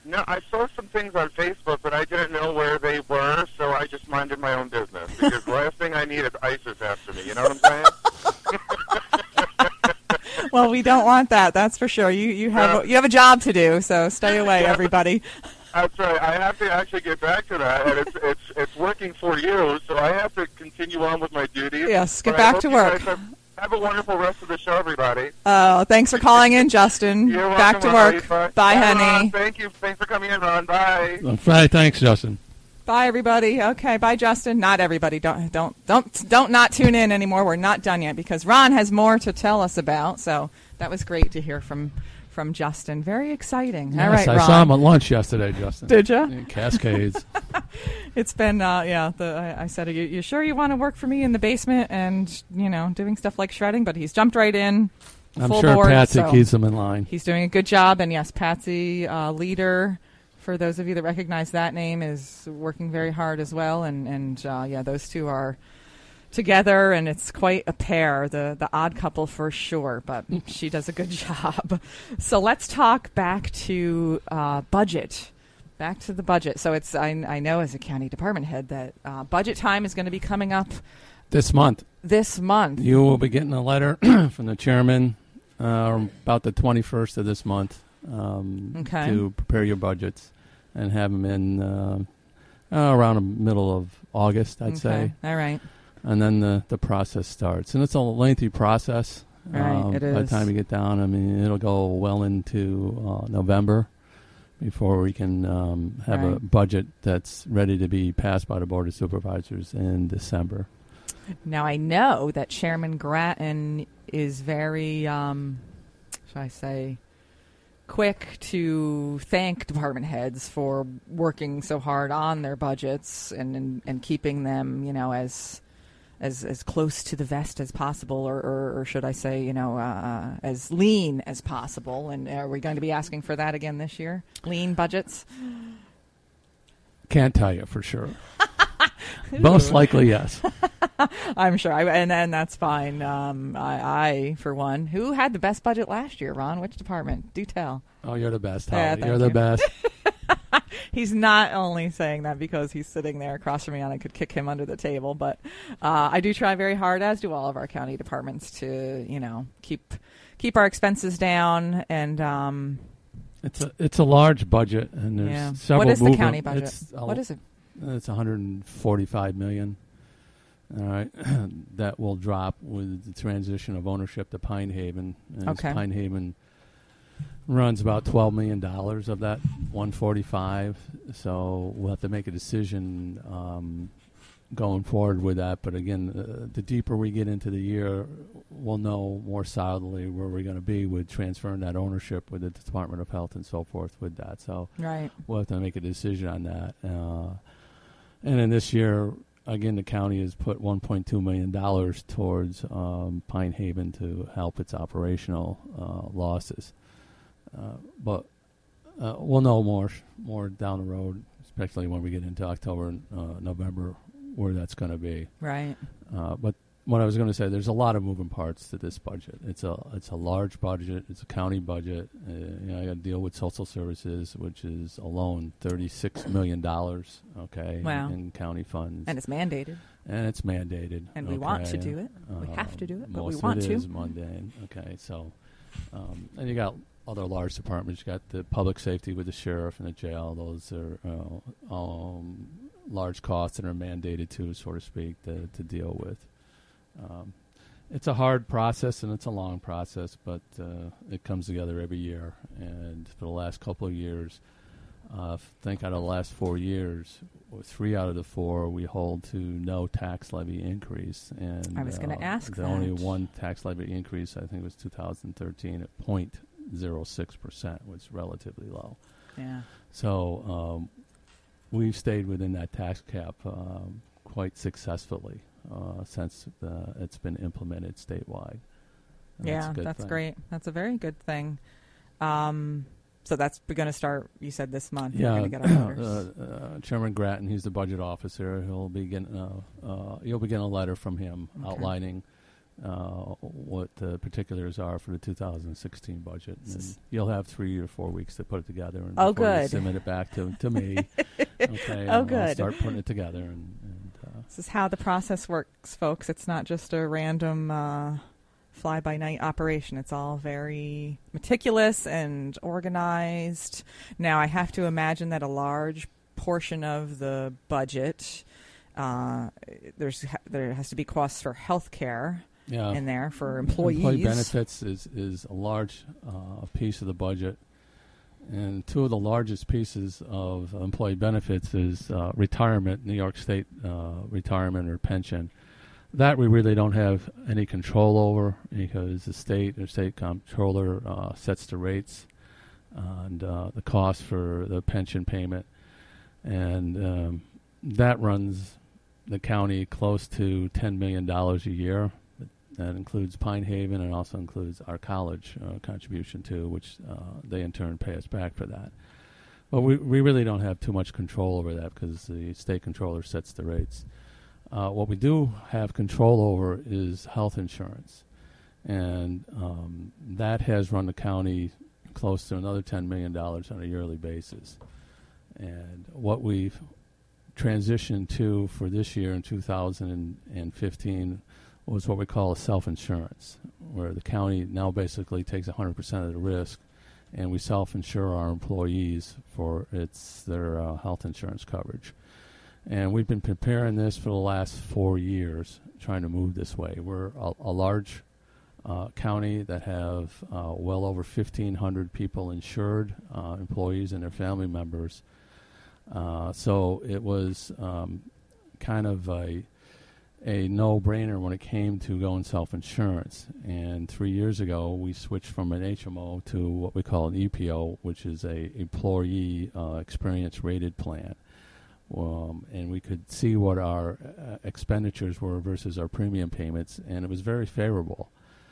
D: No, I saw some things on Facebook, but I didn't know where they were, so I just minded my own business. Because the last thing I need is ISIS after me. You know what I'm saying?
A: Well, we don't want that. That's for sure. You you have
D: Uh,
A: you have a job to do, so stay away,
D: Yeah.
A: everybody.
D: That's right. I have to actually get back to that, and it's it's it's working for you, so I have to continue on with my duties.
A: Yes, get
D: But I
A: back
D: hope
A: to
D: you
A: work.
D: guys Have, have a wonderful rest of the show, everybody.
A: Oh, thanks for calling in, Justin.
D: You're
A: Back to
D: welcome,
A: work.
D: Holly.
A: Bye,
D: Ron.
A: honey.
D: Thank you. Thanks for coming in, Ron. Bye.
B: Right, thanks, Justin.
A: Bye, everybody. Okay, bye, Justin. Not everybody. Don't don't don't don't not tune in anymore. We're not done yet because Ron has more to tell us about. So that was great to hear from from Justin. Very exciting.
B: Yes,
A: All right,
B: I
A: Ron.
B: saw him at lunch yesterday, Justin.
A: Did ya?
B: In Cascades.
A: It's been uh, yeah. The, I, I said, you, you sure you want to work for me in the basement and you know doing stuff like shredding? But he's jumped right in.
B: I'm
A: full
B: sure
A: board,
B: Patsy
A: so
B: keeps him in line.
A: He's doing a good job. And yes, Patsy, uh, leader. For those of you that recognize that name, is working very hard as well, and and uh, yeah, those two are together, and it's quite a pair, the the odd couple for sure. But she does a good job. So let's talk back to uh, budget. Back to the budget. So it's I, I know as a county department head that uh, budget time is going to be coming up
B: This month,
A: this month.
B: you will be getting a letter from the chairman uh, about the twenty-first of this month um,
A: Okay.
B: to prepare your budgets and have them in uh, uh, around the middle of August, I'd
A: Okay.
B: say.
A: All right.
B: And then the, the process starts. And it's a lengthy process.
A: Right, it
B: By the
A: is.
B: time you get down, I mean, it'll go well into uh, November before we can um, have a
A: Right.
B: budget that's ready to be passed by the Board of Supervisors in December.
A: Now, I know that Chairman Grattan is very, um, shall I say, quick to thank department heads for working so hard on their budgets and, and, and keeping them, you know, as as as close to the vest as possible, or, or, or should I say, you know, uh, as lean as possible. And are we going to be asking for that again this year? Lean budgets?
B: Can't tell you for sure. Most likely, yes.
A: I'm sure, I, and and that's fine. Um, I, I, for one, who had the best budget last year? Ron, which department? Do tell.
B: Oh, you're the best,
A: Yeah,
B: Holly.
A: thank
B: You're the
A: you.
B: best.
A: He's not only saying that because he's sitting there across from me and I could kick him under the table, but uh, I do try very hard, as do all of our county departments, to you know keep keep our expenses down. And um,
B: It's a it's a large budget, and there's
A: yeah,
B: several.
A: what is the
B: movement-
A: county budget?
B: It's a,
A: What is it?
B: It's one hundred forty-five million. All right, that will drop with the transition of ownership to Pine Haven. And
A: Okay.
B: Pine Haven runs about twelve million dollars of that one forty-five. So we'll have to make a decision um, going forward with that. But again, uh, the deeper we get into the year, we'll know more solidly where we're going to be with transferring that ownership with the Department of Health and so forth with that. So
A: Right.
B: we'll have to make a decision on that. Uh, and then this year, again, the county has put one point two million dollars towards um, Pine Haven to help its operational uh, losses. Uh, but uh, we'll know more more down the road, especially when we get into October and uh, November, where that's going to be.
A: Right.
B: Uh, but what I was going to say, there's a lot of moving parts to this budget. It's a it's a large budget. It's a county budget. Uh, you know, I got to deal with social services, which is alone thirty-six million dollars. Okay,
A: Wow.
B: in county funds,
A: And it's mandated.
B: and it's mandated.
A: And we want to
B: okay?
A: do it. We have to do it, but we
B: most
A: want
B: of it
A: to.
B: is mundane. Okay, so um, and you got other large departments. You got the public safety with the sheriff and the jail. Those are uh, um, large costs that are mandated to, so to speak, to, to deal with. Um, it's a hard process and it's a long process, but uh, it comes together every year. And for the last couple of years, uh, I think out of the last four years, or three out of the four, we hold to no tax levy increase. And
A: I was gonna
B: uh,
A: ask
B: the only
A: that.
B: one tax levy increase, I think, was two thousand thirteen at zero point zero six percent, which is relatively low.
A: Yeah.
B: So um, we've stayed within that tax cap um, quite successfully uh, since uh, it's been implemented statewide. And
A: Yeah,
B: a good
A: that's
B: thing.
A: great. That's a very good thing. Um, so that's going to start, you said, this month. You're
B: Yeah,
A: going to get our letters.
B: uh, uh, Chairman Grattan, he's the budget officer. He'll be getting uh, uh, you'll be getting a letter from him
A: Okay.
B: outlining uh, what the particulars are for the two thousand sixteen budget. And
A: S-
B: you'll have three or four weeks to put it together. And
A: Oh,
B: before you
A: good.
B: submit it back to, to me. Okay.
A: Oh,
B: and
A: good.
B: I'll start putting it together. And, and uh,
A: This is how the process works, folks. It's not just a random uh, fly-by-night operation. It's all very meticulous and organized. Now, I have to imagine that a large portion of the budget, uh, there's there has to be costs for health care
B: yeah.
A: in there for employees.
B: Employee benefits is, is a large uh, piece of the budget. And two of the largest pieces of employee benefits is uh, retirement, New York State uh, retirement or pension. That we really don't have any control over because the state or state comptroller uh, sets the rates and uh, the cost for the pension payment. And um, that runs the county close to ten million dollars a year. That includes Pine Haven and also includes our college uh, contribution too, which uh, they in turn pay us back for that. But we we really don't have too much control over that because the state controller sets the rates. Uh, what we do have control over is health insurance, and um, that has run the county close to another ten million dollars on a yearly basis. And what we've transitioned to for this year in two thousand fifteen was what we call a self-insurance, where the county now basically takes one hundred percent of the risk, and we self-insure our employees for its their uh, health insurance coverage. And we've been preparing this for the last four years, trying to move this way. We're a, a large uh, county that have uh, well over fifteen hundred people insured, uh, employees and their family members. Uh, so it was um, kind of a a no-brainer when it came to going self-insurance. And three years ago, we switched from an H M O to what we call an E P O, which is a employee uh, experience-rated plan. Um, and we could see what our uh, expenditures were versus our premium payments, and it was very favorable.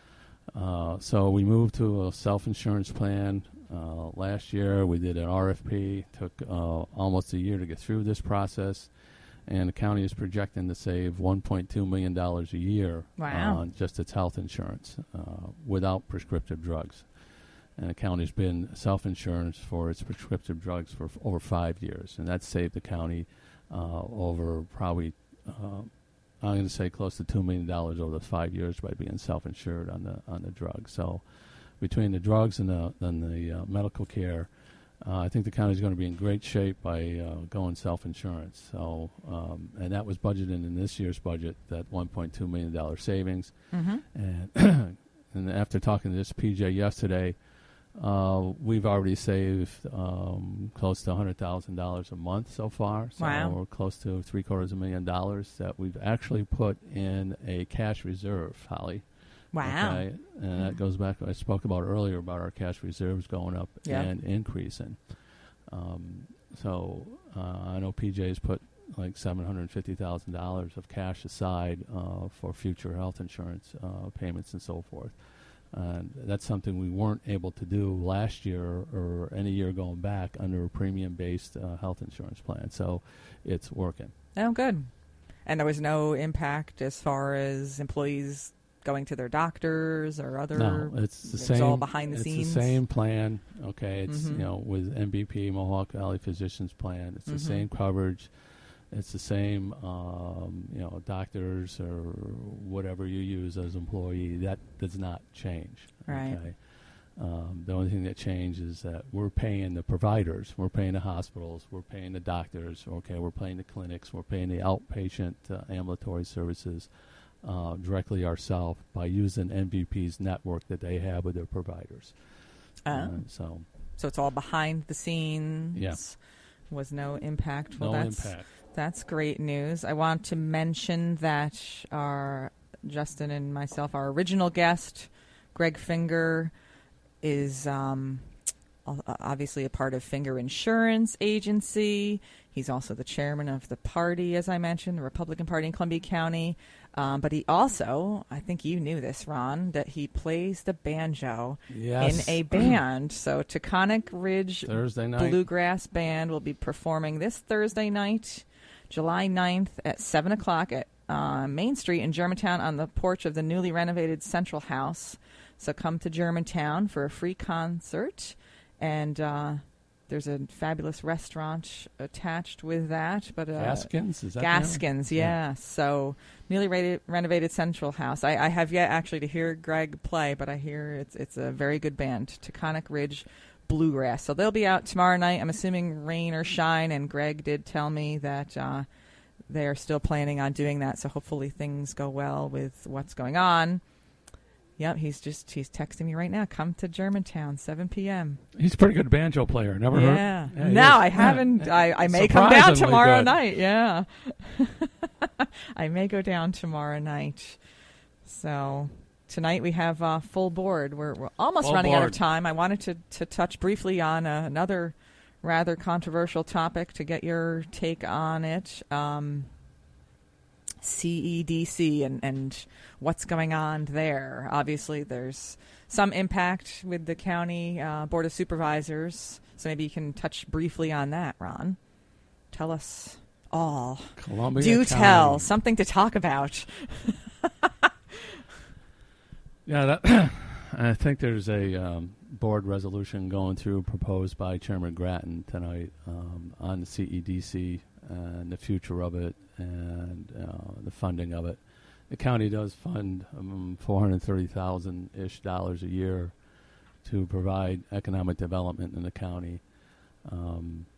B: Uh, so we moved to a self-insurance plan. Uh, last year, we did an R F P. Took uh, almost a year to get through this process. And the county is projecting to save one point two million dollars a year
A: Wow.
B: on just its health insurance uh, without prescriptive drugs. And the county's been self-insurance for its prescriptive drugs for f- over five years. And that's saved the county uh, over probably, uh, I'm going to say close to two million dollars over the five years by being self-insured on the on the drugs. So between the drugs and the, and the uh, medical care, Uh, I think the county is going to be in great shape by uh, going self-insurance. So, um, and that was budgeted in this year's budget, that one point two million dollars savings.
A: Mm-hmm.
B: And and after talking to this P J yesterday, uh, we've already saved um, close to one hundred thousand dollars a month so far. So
A: Wow.
B: we're close to three quarters of a million dollars that we've actually put in a cash reserve, Holly.
A: Wow.
B: Okay, and that goes back to what I spoke about earlier about our cash reserves going up
A: Yeah.
B: and increasing. Um, so uh, I know P J's put like seven hundred fifty thousand dollars of cash aside uh, for future health insurance uh, payments and so forth. And that's something we weren't able to do last year or any year going back under a premium-based uh, health insurance plan. So it's working.
A: Oh, good. And there was no impact as far as employees going to their doctors or other.
B: No, it's the
A: it's
B: same.
A: all behind the
B: it's
A: scenes.
B: the same plan. Okay, it's
A: Mhm.
B: you know with M B P Mohawk Valley Physicians Plan. It's the
A: Mhm.
B: same coverage. It's the same um, you know doctors or whatever you use as employee. That does not change.
A: Right.
B: Okay? Um, the only thing that changes is that we're paying the providers, we're paying the hospitals, we're paying the doctors. Okay, we're paying the clinics, we're paying the outpatient uh, ambulatory services. Uh, directly ourselves by using M V P's network that they have with their providers.
A: Oh.
B: Uh, so
A: So it's all behind the scenes.
B: Yeah.
A: Was no impact. Well,
B: no
A: that's,
B: impact.
A: That's great news. I want to mention that our Justin and myself, our original guest, Greg Finger, is um, obviously a part of Finger Insurance Agency. He's also the chairman of the party, as I mentioned, the Republican Party in Columbia County. Um, but he also, I think you knew this, Ron, that he plays the banjo
B: Yes.
A: in a band. So Taconic Ridge
B: Thursday night.
A: Bluegrass Band will be performing this Thursday night, July ninth at seven o'clock at uh, Main Street in Germantown on the porch of the newly renovated Central House. So come to Germantown for a free concert. And uh, there's a fabulous restaurant attached with that. But uh,
B: Gaskins? Is that
A: Gaskins, yeah. yeah. So newly rated, renovated Central House. I, I have yet actually to hear Greg play, but I hear it's it's a very good band, Taconic Ridge Bluegrass. So they'll be out tomorrow night, I'm assuming rain or shine, and Greg did tell me that uh, they are still planning on doing that, so hopefully things go well with what's going on. Yep, he's just he's texting me right now. Come to Germantown, seven p.m.
B: He's a pretty good banjo player. Never
A: yeah.
B: heard. Yeah,
A: no, I haven't.
B: Yeah.
A: I, I may come down tomorrow
B: good.
A: night. Yeah, I may go down tomorrow night. So tonight we have uh, full board. We're, we're almost
B: full
A: running
B: board.
A: out of time. I wanted to, to touch briefly on uh, another rather controversial topic to get your take on it. Um, C E D C and, and what's going on there. Obviously, there's some impact with the county uh, Board of Supervisors, so maybe you can touch briefly on that, Ron. Tell us all.
B: Columbia
A: Do
B: County.
A: tell. Something to talk about.
B: Yeah, that, I think there's a um, board resolution going through proposed by Chairman Grattan tonight um, on the C E D C and the future of it and uh, the funding of it. The county does fund um, four hundred thirty thousand ish dollars a year to provide economic development in the county. Um,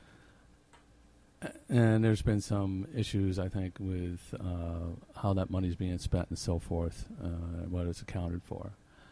B: and there's been some issues, I think, with uh, how that money's being spent and so forth, uh, what it's accounted for.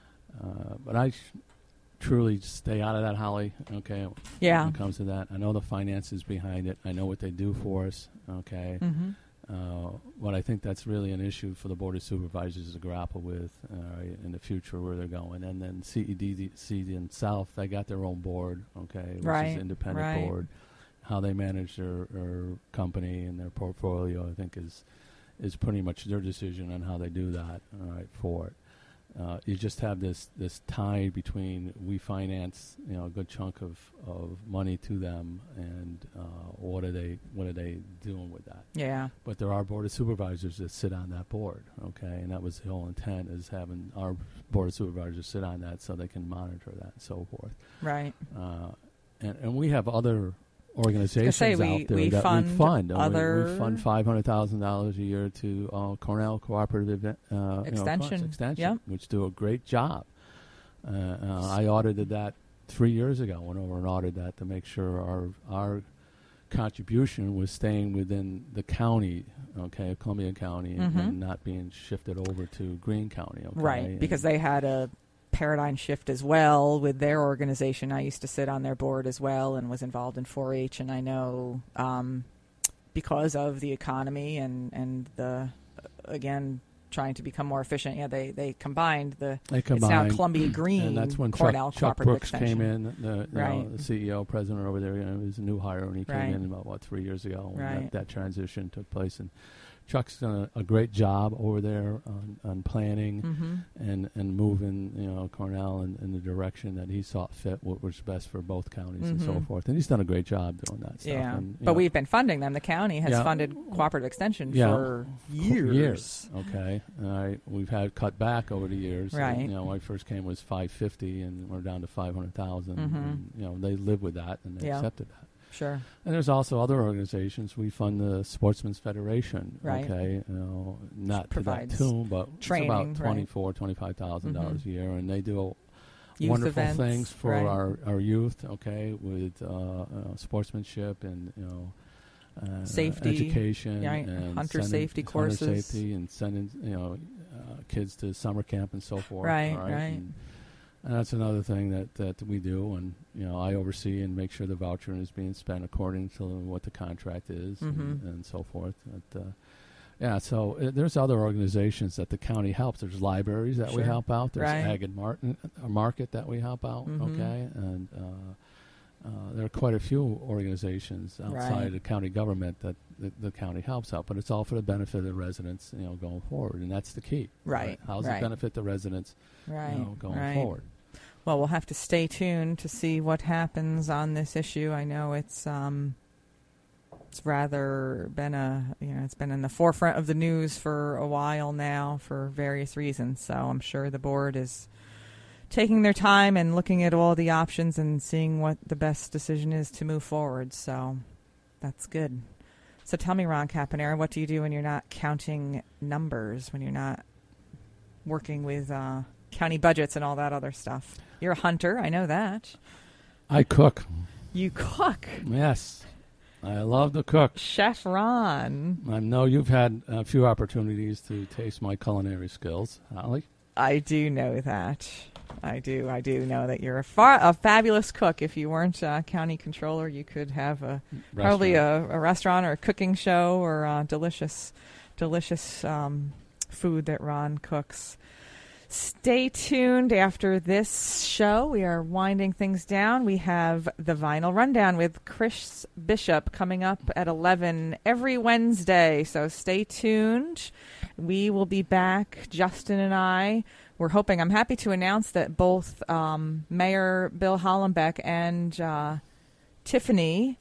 B: Uh, but I sh- truly stay out of that, Holly, okay,
A: Yeah.
B: when it comes to that. I know the finances behind it. I know what they do for us, okay.
A: Mm-hmm.
B: Uh, what I think that's really an issue for the Board of Supervisors to grapple with uh, in the future where they're going. And then C E D C themselves, they got their own board, okay, which
A: Right,
B: is an independent
A: right.
B: board. How they manage their, their company and their portfolio, I think, is is pretty much their decision on how they do that, all right, for it. Uh, you just have this, this tie between we finance, you know, a good chunk of, of money to them, and uh, what are they what are they doing with that?
A: Yeah.
B: But there are Board of Supervisors that sit on that board, okay, and that was the whole intent, is having our Board of Supervisors sit on that so they can monitor that and so forth.
A: Right.
B: Uh, and, and we have other organizations
A: say, we-
B: out there
A: we
B: that
A: fund
B: we fund. Uh,
A: other-
B: we, we fund five hundred thousand dollars a year to uh, Cornell Cooperative uh, you know,
A: Extension.
B: Funds, Extension,
A: Yep.
B: which do a great job. Uh, uh, I audited that three years ago. Went over and audited that to make sure our our contribution was staying within the county, okay, Columbia County, and,
A: Mhm.
B: and not being shifted over to Greene County. Okay?
A: Right,
B: And-
A: because they had a paradigm shift as well with their organization. I used to sit on their board as well and was involved in four H, and I know um, because of the economy and, and the, uh, again, trying to become more efficient, yeah, they, they combined the,
B: They
A: it's now
B: combined,
A: Columbia Green
B: and that's when
A: Cornell
B: Chuck, Chuck
A: Cooperative
B: Brooks
A: Extension.
B: came in, the, you
A: Right.
B: know, the C E O, president over there. You know, he was a new hire, and he
A: Right.
B: came in about what three years ago. When
A: Right.
B: that, that transition took place, and Chuck's done a, a great job over there on, on planning
A: Mm-hmm.
B: and, and moving, you know, Cornell in, in the direction that he saw fit, what was best for both counties and so
A: Mhm.
B: forth. And he's done a great job doing that stuff.
A: Yeah,
B: And, you
A: but
B: know,
A: we've been funding them. The county has
B: Yeah.
A: funded Cooperative Extension
B: Yeah.
A: for years.
B: years. Okay, all right. We've had cut back over the years.
A: Right.
B: You know, when I first came was five fifty, and we're down to five hundred thousand.
A: Mhm.
B: And, you know, they live with that and they
A: Yeah.
B: accepted that.
A: Sure.
B: And there's also other organizations. We fund the Sportsman's Federation.
A: Right.
B: Okay, you know, not to that
A: provides
B: tune, but
A: training,
B: it's about
A: right.
B: twenty-four, twenty-five thousand dollars
A: Mhm.
B: a year, and they do
A: Youth
B: wonderful
A: events,
B: things for
A: right.
B: our, our youth. Okay, with uh, uh, sportsmanship and you know. Uh,
A: Safety,
B: education,
A: yeah,
B: and
A: hunter
B: sending-
A: safety
B: hunter
A: courses.
B: safety, and sending you know uh, kids to summer camp and so forth.
A: Right,
B: all
A: right.
B: And, and that's another thing that, that we do, and you know I oversee and make sure the voucher is being spent according to what the contract is, and,
A: Mhm.
B: and so forth. But, uh, yeah, so uh, there's other organizations that the county helps. There's libraries that we
A: Sure.
B: help out. There's
A: Right.
B: Ag and Martin, uh, Market that we help out.
A: Mhm.
B: Okay, and uh, uh, there are quite a few organizations outside
A: Right.
B: of the county government that the, the county helps out, but it's all for the benefit of the residents, you know, going forward, and that's the key.
A: Right,
B: How's
A: right.
B: it benefit the residents,
A: Right.
B: you know, going
A: right.
B: forward?
A: Well, we'll have to stay tuned to see what happens on this issue. I know it's um, it's rather been a, you know, it's been in the forefront of the news for a while now for various reasons. So I'm sure the board is taking their time and looking at all the options and seeing what the best decision is to move forward. So that's good. So tell me, Ron Caponera, what do you do when you're not counting numbers, when you're not working with uh, county budgets and all that other stuff? You're a hunter. I know that.
E: I cook.
A: You cook.
E: Yes. I love to cook.
A: Chef Ron.
E: I know you've had a few opportunities to taste my culinary skills, Holly.
A: I do know that. I do. I do know that you're a, far, a fabulous cook. If you weren't a county controller, you could have a
E: Restaurant.
A: probably a, a restaurant or a cooking show or uh, delicious, delicious um, food that Ron cooks. Stay tuned after this show. We are winding things down. We have the Vinyl Rundown with Chris Bishop coming up at eleven every Wednesday. So stay tuned. We will be back, Justin and I. We're hoping, I'm happy to announce that both um, Mayor Bill Hollenbeck and uh, Tiffany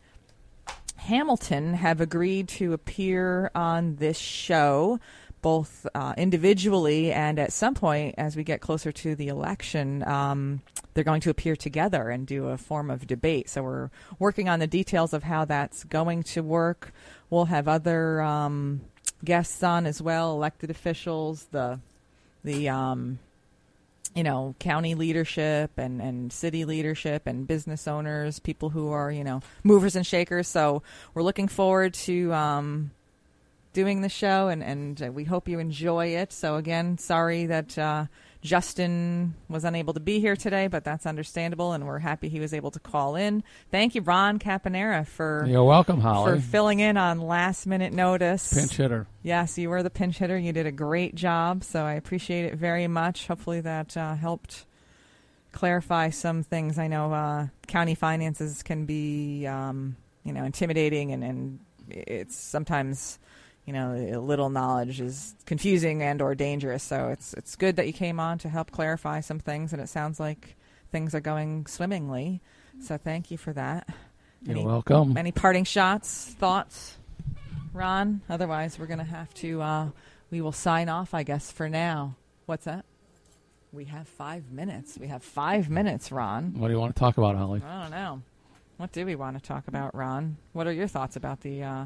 A: Hamilton have agreed to appear on this show, both uh, individually and at some point as we get closer to the election, um, they're going to appear together and do a form of debate. So we're working on the details of how that's going to work. We'll have other um, guests on as well, elected officials, the the um, you know county leadership and, and city leadership and business owners, people who are you know movers and shakers. So we're looking forward to Um, doing the show, and, and uh, we hope you enjoy it. So again, sorry that uh, Justin was unable to be here today, but that's understandable, and we're happy he was able to call in. Thank you, Ron Caponera, for
E: You're welcome, Holly.
A: for filling in on last-minute notice.
E: Pinch hitter.
A: Yes, you were the pinch hitter. You did a great job, so I appreciate it very much. Hopefully that uh, helped clarify some things. I know uh, county finances can be, um, you know, intimidating, and, and it's sometimes... You know, a little knowledge is confusing and or dangerous. So it's it's good that you came on to help clarify some things, and it sounds like things are going swimmingly. So thank you for that.
E: You're
A: any,
E: welcome.
A: Any parting shots, thoughts, Ron? Otherwise, we're going to have to, uh, we will sign off, I guess, for now. What's that? We have five minutes. We have five minutes, Ron.
E: What do you want to talk about, Holly?
A: I don't know. What do we want to talk about, Ron? What are your thoughts about the... Uh,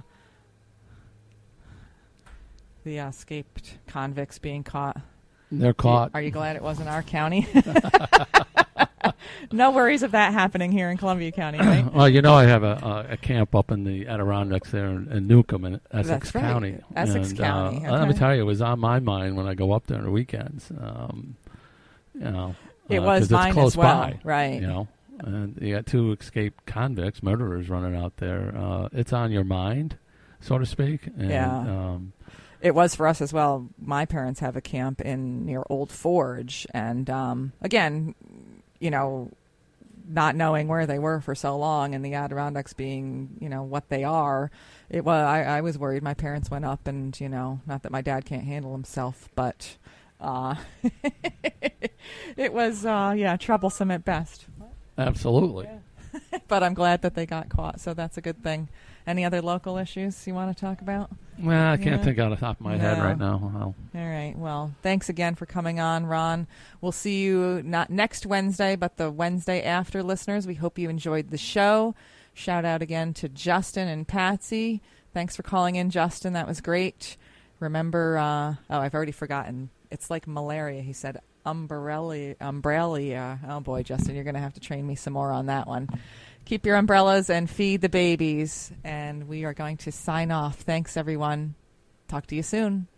A: The uh, escaped convicts being caught?
E: They're caught.
A: Are you glad it wasn't our county? No worries of that happening here in Columbia County, right?
E: Well, you know, I have a, a, a camp up in the Adirondacks there in, in Newcomb in Essex
A: That's right.
E: County.
A: Essex
E: and,
A: County.
E: Uh,
A: okay.
E: Let me tell you, it was on my mind when I go up there on the weekends. Um, you know,
A: It
E: uh,
A: was
E: 'cause
A: mine
E: it's close
A: as well,
E: by,
A: right.
E: You know, and you got two escaped convicts, murderers running out there. Uh, it's on your mind, so to speak. And,
A: Yeah.
E: Um,
A: It was for us as well. My parents have a camp in near Old Forge, and um, again, you know, not knowing where they were for so long, and the Adirondacks being, you know, what they are, it was. I, I was worried. My parents went up, and you know, not that my dad can't handle himself, but uh, it was, uh, yeah, troublesome at best.
E: absolutely.
A: Yeah. But I'm glad that they got caught, so that's a good thing. Any other local issues you want to talk about?
E: Well, I can't
A: Yeah.
E: think out of the top of my head
A: No.
E: right now. I'll
A: All right. Well, thanks again for coming on, Ron. We'll see you not next Wednesday, but the Wednesday after, listeners. We hope you enjoyed the show. Shout out again to Justin and Patsy. Thanks for calling in, Justin. That was great. Remember, uh, oh, I've already forgotten. It's like malaria. He said umbrella, umbrella. Oh, boy, Justin, you're going to have to train me some more on that one. Keep your umbrellas and feed the babies. And we are going to sign off. Thanks, everyone. Talk to you soon.